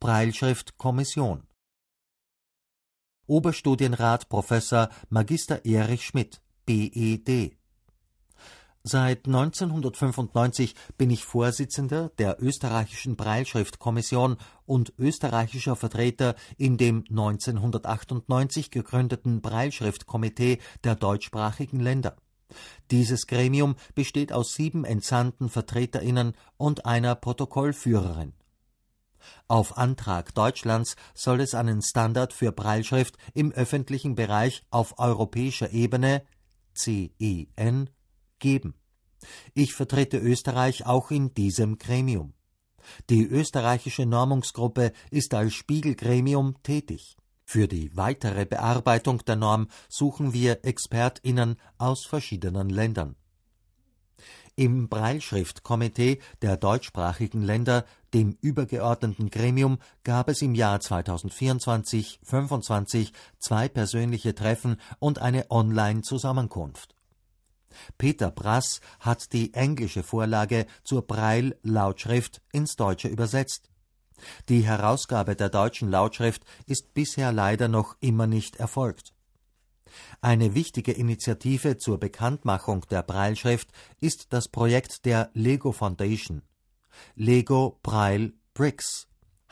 Brailleschrift-Kommission. Oberstudienrat Professor Magister Erich Schmidt, B.Ed. Seit 1995 bin ich Vorsitzender der österreichischen Brailleschrift-Kommission und österreichischer Vertreter in dem 1998 gegründeten Brailleschrift-Komitee der deutschsprachigen Länder. Dieses Gremium besteht aus 7 entsandten VertreterInnen und einer Protokollführerin. Auf Antrag Deutschlands soll es einen Standard für Brailleschrift im öffentlichen Bereich auf europäischer Ebene (CEN) geben. Ich vertrete Österreich auch in diesem Gremium. Die österreichische Normungsgruppe ist als Spiegelgremium tätig. Für die weitere Bearbeitung der Norm suchen wir ExpertInnen aus verschiedenen Ländern. Im Brailleschrift-Komitee der deutschsprachigen Länder, dem übergeordneten Gremium, gab es im Jahr 2024/25 2 persönliche Treffen und eine Online-Zusammenkunft. Peter Brass hat die englische Vorlage zur Braille-Lautschrift ins Deutsche übersetzt. Die Herausgabe der deutschen Lautschrift ist bisher leider noch immer nicht erfolgt. Eine wichtige Initiative zur Bekanntmachung der Brailleschrift ist das Projekt der Lego Foundation. Lego Braille Bricks.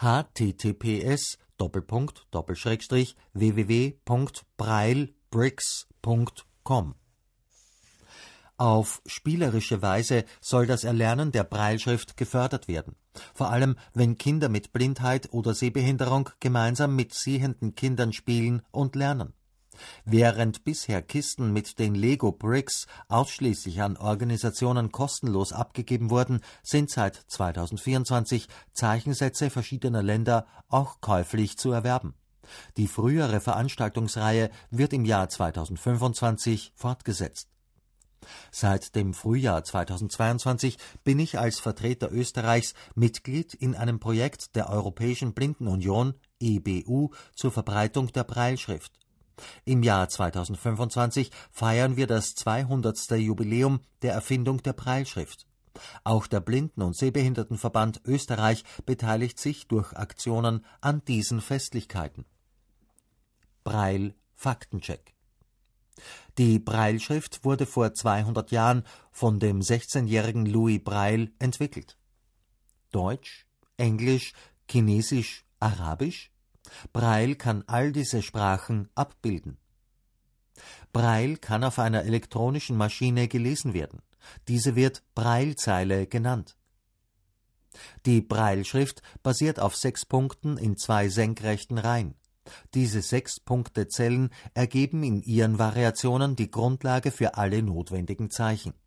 https://www.braillebricks.com. Auf spielerische Weise soll das Erlernen der Brailleschrift gefördert werden, vor allem wenn Kinder mit Blindheit oder Sehbehinderung gemeinsam mit sehenden Kindern spielen und lernen. Während bisher Kisten mit den Lego Bricks ausschließlich an Organisationen kostenlos abgegeben wurden, sind seit 2024 Zeichensätze verschiedener Länder auch käuflich zu erwerben. Die frühere Veranstaltungsreihe wird im Jahr 2025 fortgesetzt. Seit dem Frühjahr 2022 bin ich als Vertreter Österreichs Mitglied in einem Projekt der Europäischen Blindenunion (EBU) zur Verbreitung der Brailleschrift. Im Jahr 2025 feiern wir das 200. Jubiläum der Erfindung der Brailleschrift. Auch der Blinden- und Sehbehindertenverband Österreich beteiligt sich durch Aktionen an diesen Festlichkeiten. Braille-Faktencheck. Die Brailleschrift wurde vor 200 Jahren von dem 16-jährigen Louis Braille entwickelt. Deutsch, Englisch, Chinesisch, Arabisch? Braille kann all diese Sprachen abbilden. Braille kann auf einer elektronischen Maschine gelesen werden. Diese wird Braillezeile genannt. Die Brailleschrift basiert auf 6 Punkten in 2 senkrechten Reihen. Diese 6-Punkte-Zellen ergeben in ihren Variationen die Grundlage für alle notwendigen Zeichen.